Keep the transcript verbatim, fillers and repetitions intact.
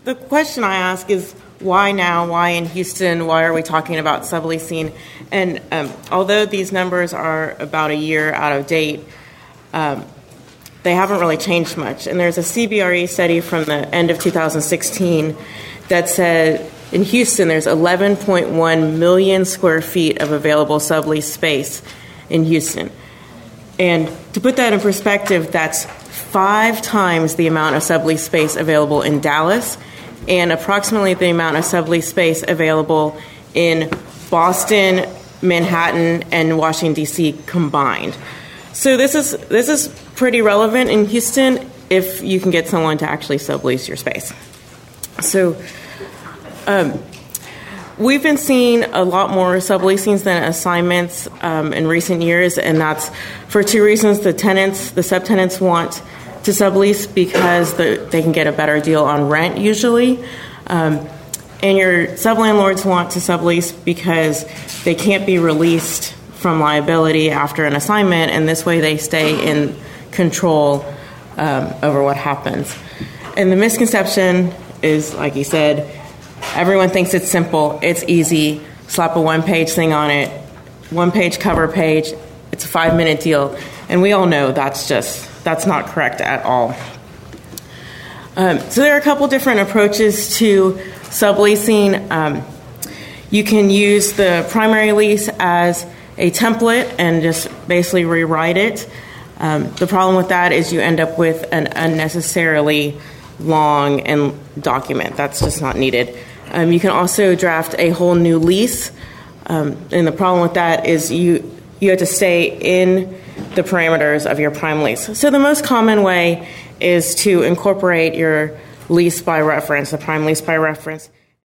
the question I ask is, why now? Why in Houston? Why are we talking about subleasing? And um, although these numbers are about a year out of date, um, they haven't really changed much. And there's a C B R E study from the end of two thousand sixteen that said in Houston there's eleven point one million square feet of available sublease space in Houston. And to put that in perspective, that's five times the amount of sublease space available in Dallas and approximately the amount of sublease space available in Boston, Manhattan, and Washington, D C combined. So this is this is pretty relevant in Houston if you can get someone to actually sublease your space. So um, we've been seeing a lot more subleasings than assignments um, in recent years, and that's for two reasons. The tenants, the subtenants want to sublease because the, they can get a better deal on rent usually. Um, and your sublandlords want to sublease because they can't be released from liability after an assignment, and this way they stay in control um, over what happens. And the misconception is, like you said, everyone thinks it's simple, it's easy, slap a one-page thing on it, one-page cover page, it's a five-minute deal. And we all know that's just, that's not correct at all. Um, so there are a couple different approaches to subleasing. Um, you can use the primary lease as a template and just basically rewrite it. Um, the problem with that is you end up with an unnecessarily long and document. That's just not needed. Um, you can also draft a whole new lease, um, and the problem with that is you you have to stay in the parameters of your prime lease. So the most common way is to incorporate your lease by reference, the prime lease by reference.